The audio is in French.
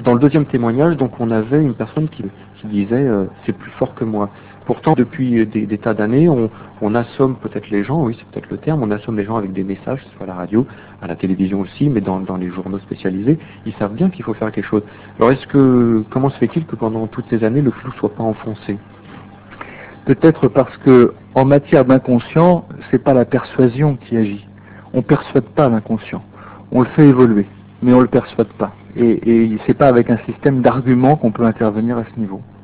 dans le deuxième témoignage, donc on avait une personne qui disait c'est plus fort que moi. Pourtant, depuis des tas d'années, on assomme peut-être les gens, oui c'est peut-être le terme, on assomme les gens avec des messages, que ce soit à la radio, à la télévision aussi, mais dans les journaux spécialisés, ils savent bien qu'il faut faire quelque chose. Alors comment se fait-il que pendant toutes ces années, le clou soit pas enfoncé? Peut-être parce que en matière d'inconscient, c'est pas la persuasion qui agit. On persuade pas l'inconscient. On le fait évoluer, mais on le persuade pas. Et c'est pas avec un système d'arguments qu'on peut intervenir à ce niveau.